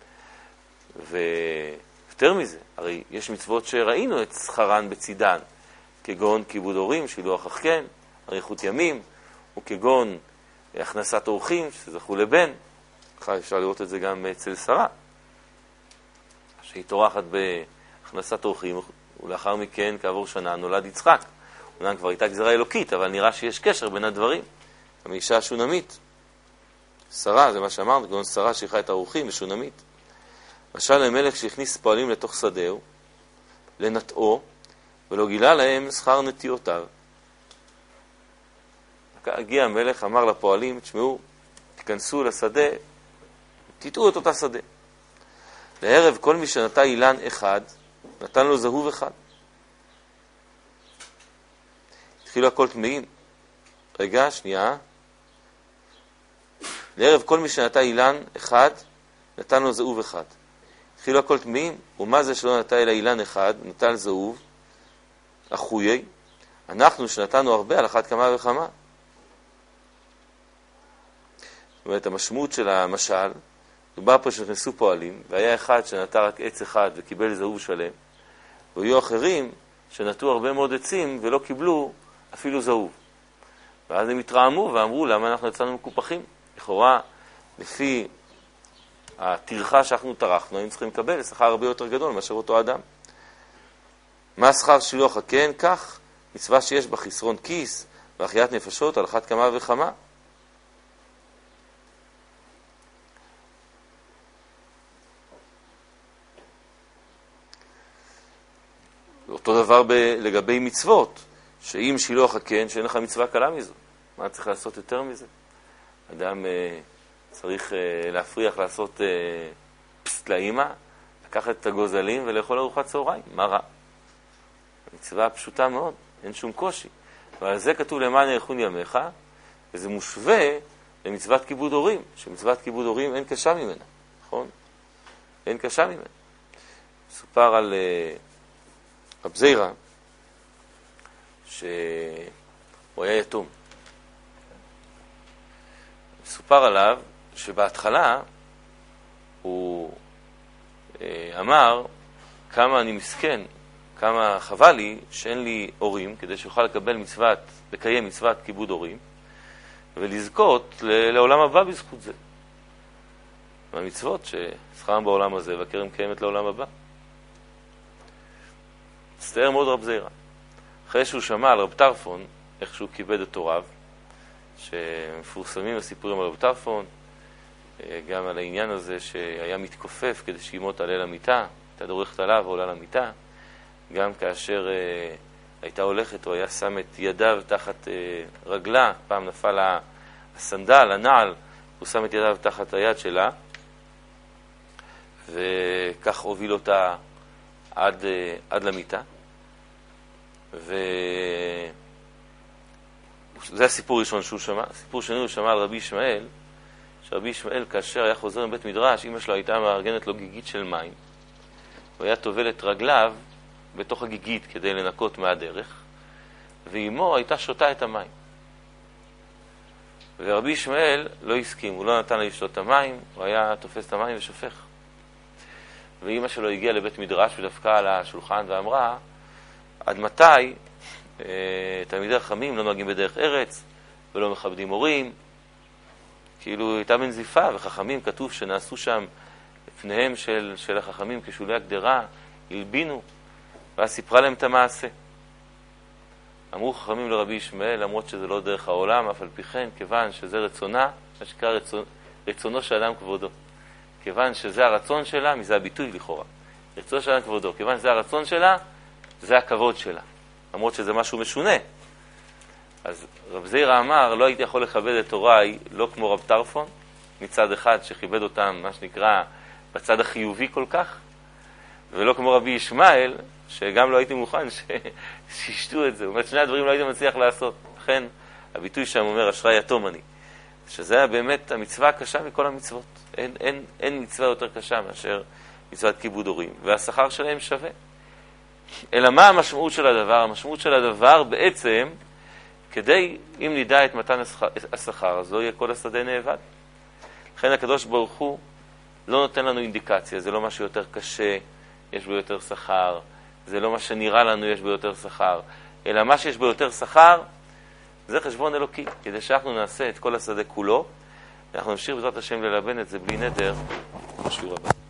ויותר מזה, הרי יש מצוות שראינו את שכרן בצידן, כגון כיבוד הורים, שילוח החכן, אריכות ימים, וכגון הכנסת אורחים שזכו לבן. אפשר לראות את זה גם אצל שרה, שהיא תורחת בהכנסת אורחים, ולאחר מכן, כעבור שנה, נולד יצחק. אומנם כבר הייתה גזרה אלוקית, אבל נראה שיש קשר בין הדברים. גם אישה שונמית. שרה, זה מה שאמרנו, כגון שרה שהיכה את האורחים ושונמית. משל למלך שהכניס פועלים לתוך שדהו, לנטעו, ולא גילה להם שכר נטיותיו. הגיע המלך, אמר לפועלים, תשמעו, תיכנסו לשדה, תטעו את אותה שדה. לערב כל מי שנטע אילן אחד, נתן לו זהוב אחד. התחילו הכל טמאים. רגע, שנייה. לערב כל מי שנטע אילן אחד, נתן לו זהוב אחד. התחילו הכל טמאים, ומה זה שלא נטע אלא אילן אחד, נטל זהוב, אחויי, אנחנו שנתנו הרבה על אחת כמה וכמה. זאת אומרת, המשמעות של המשל, דובר פה שנכנסו פועלים, והיה אחד שנטע רק עץ אחד וקיבל זהוב שלם, והיו אחרים שנטעו הרבה מאוד עצים ולא קיבלו אפילו זהוב. ואז הם התרעמו ואמרו, למה אנחנו יצאנו מקופחים? לכאורה, לפי הטרחה שאנחנו טרחנו, היינו צריכים לקבל שכר הרבה יותר גדול מאשר אותו אדם. מה שכר שילוח הקן? כך, מצווה שיש בה חסרון כיס והחיית נפשות על אחת כמה וכמה. אותו דבר לגבי מצוות, שאם שילוח הקן, שאין לך מצווה קלה מזו. מה צריך לעשות יותר מזה? אדם צריך להפריח לעשות פסט לאמא, לקחת את הגוזלים ולאכול ארוחת צהריים. מה רע? מצווה פשוטה מאוד, אין שום קושי. ועל זה כתוב למען יאריכון ימיך, וזה מושווה למצוות כיבוד הורים, שמצוות כיבוד הורים אין קשה ממנה, נכון? אין קשה ממנה. סופר על רב זיירה, שהוא היה יתום. סופר עליו שבהתחלה הוא אמר כמה אני מסכן, כמה חבל לי שאין לי הורים, כדי שיוכל לקיים מצוות כיבוד הורים, ולזכות לעולם הבא בזכות זה. והמצוות ששכרם בעולם הזה והקרן קיימת לעולם הבא. מצטער מאוד רב זיירה. אחרי שהוא שמע על רב טרפון, איך שהוא כיבד את הוריו, שמפורסמים הסיפורים על רב טרפון, גם על העניין הזה שהיה מתכופף כדי שאימו תעלה למיטה, הייתה דורכת עליו ועולה למיטה, גם כאשר הייתה הולכת, הוא היה שם את ידיו תחת רגלה, פעם נפל הסנדל, הנעל, הוא שם את ידיו תחת היד שלה, וכך הוביל אותה עד למיטה. וזה הסיפור הראשון שהוא שמע. הסיפור שני הוא שמע על רבי ישמעאל, שרבי ישמעאל כאשר היה חוזר מבית מדרש, אמא שלו הייתה מארגנת לו גיגית של מים, הוא היה טובל את רגליו בתוך הגיגית כדי לנקות מהדרך, ואימו הייתה שותה את המים. ורבי ישמעאל לא הסכים, הוא לא נתן לה לשתות את המים, הוא היה תופס את המים ושופך. ואמא שלו הגיעה לבית מדרש ודפקה על השולחן ואמרה, עד מתי תלמידי חכמים לא נוהגים בדרך ארץ ולא מכבדים הורים? כאילו הייתה בנזיפה, וחכמים כתוב שנעשו שם פניהם של החכמים כשולי הגדרה, הלבינו, ואז סיפרה להם את המעשה. אמרו חכמים לרבי ישמעאל, למרות שזה לא דרך העולם, אף על פי כן, כיוון שזה רצונה, מה שקרא רצונו של אדם כבודו. כיוון שזה הרצון שלה, מזה הביטוי לכאורה. רצונו של אדם כבודו. כיוון שזה הרצון שלה, זה הכבוד שלה. למרות שזה משהו משונה. אז רב זיירה אמר, לא הייתי יכול לכבד את הוריי, לא כמו רב טרפון, מצד אחד שכיבד אותם, מה שנקרא, בצד החיובי כל כך, ולא כמו רבי ישמעאל, שגם לא הייתי מוכן שישתו את זה. זאת אומרת, שני הדברים לא הייתי מצליח לעשות. לכן, הביטוי שם אומר, אשרי יתום אני. שזה היה באמת המצווה הקשה מכל המצוות. אין מצווה יותר קשה מאשר מצוות כיבוד הורים, והשכר שלהם שווה. אלא מה המשמעות של הדבר? המשמעות של הדבר בעצם, כדי, אם נדע את מתן השכר, אז לא יהיה כל השדה נאבד. לכן הקדוש ברוך הוא לא נותן לנו אינדיקציה, זה לא משהו יותר קשה, יש בו יותר שכר, זה לא מה שנראה לנו, יש בו יותר שכר, אלא מה שיש בו יותר שכר, זה חשבון אלוקי, כדי שאנחנו נעשה את כל השדה כולו, ואנחנו נמשיך בעזרת השם ללבן את זה בלי נדר, בשיעור הבא.